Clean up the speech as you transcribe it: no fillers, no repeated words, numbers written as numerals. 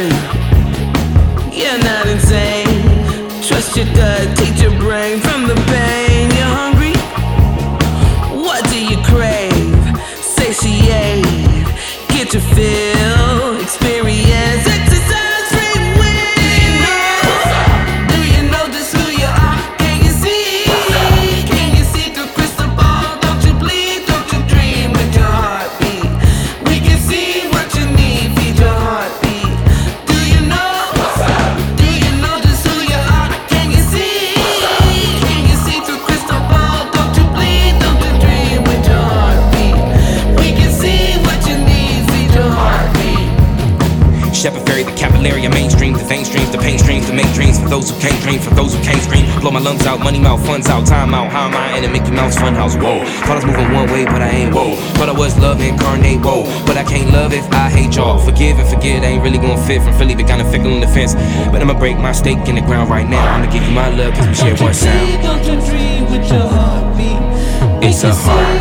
mind. You're not insane. Trust your gut, teach your brain from the pain. You're hungry? What do you crave? Satiate, get your fill, experience, exercise, free will. Do you know just who you are? Can you see? Can you see through crystal ball? Don't you bleed? Don't you dream with your heartbeat? We can see what you need, feed your heartbeat. Do you know? Do you know just who you are? Can you see? Can you see through crystal ball? Don't you bleed? Don't you dream with your heartbeat? We can see what you need, feed your heartbeat. Shepherd Ferry, the capillary, mainstream, the vein streams, the pain streams, the make dreams for those who can't dream, for those who can't scream. Blow my lungs out, money mouth, funds out, time out. How am I in a Mickey Mouse funhouse? Whoa. Thought I was moving one way, but I ain't. Whoa. Thought I was love incarnate. Whoa. But I can't love if I hate y'all. Forgive and forget, I ain't really gonna fit. From Philly, but kinda fickle on the fence. But I'ma break my stake in the ground right now. I'ma give you my love, cause we share one sound. Don't you dream with your heartbeat? It's a heart.